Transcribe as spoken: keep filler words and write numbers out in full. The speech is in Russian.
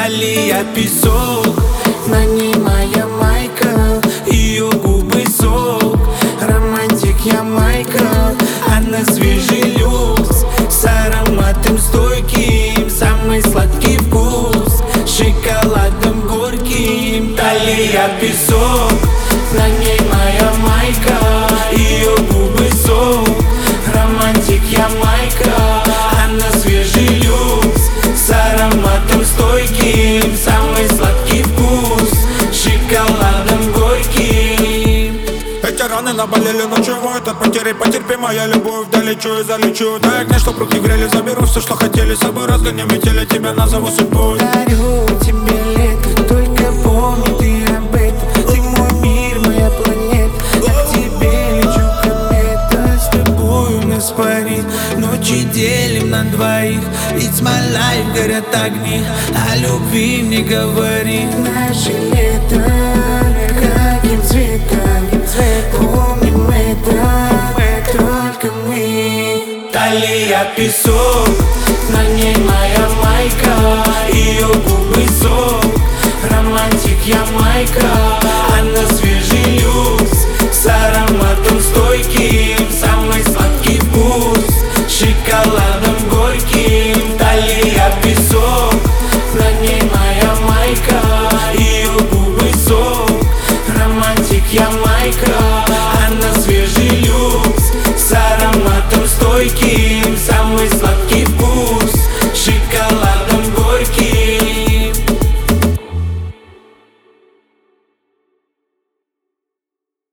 Талия песок, на ней моя майка, ее губы сок. Романтик я Майкл, она свежий люкс, с ароматом стойким, самый сладкий вкус, шоколадом горьким. Талия песок, на ней моя майка, ее губы сок. Романтик я Майкл, она свежий люкс, с ароматом стойким, самый сладкий вкус, шоколадом горьким. Эти раны наболели, но чего это? Потери, потерпи, моя любовь, долечу и залечу. Дай огня, чтоб руки грели, заберу все, что хотели, с собой разгоним метели, тебя назову судьбой. Дарю тебе лето, только помни ты об этом. Ты мой мир, моя планета, я к тебе лечу комета. С тобой у нас парит, ночи делим на двоих. It's my life, горят огни, о любви мне говори. Наше лето, каким цветом, помним это, только мы. Талия песок, на ней моя майка, ее губы сок. Романтик я Майкл, она свежий люкс, с ароматом стойким, самый сладкий вкус, шоколадом горьким. Талия песок, на ней моя майка, ее губы сок. Романтик я Майкл,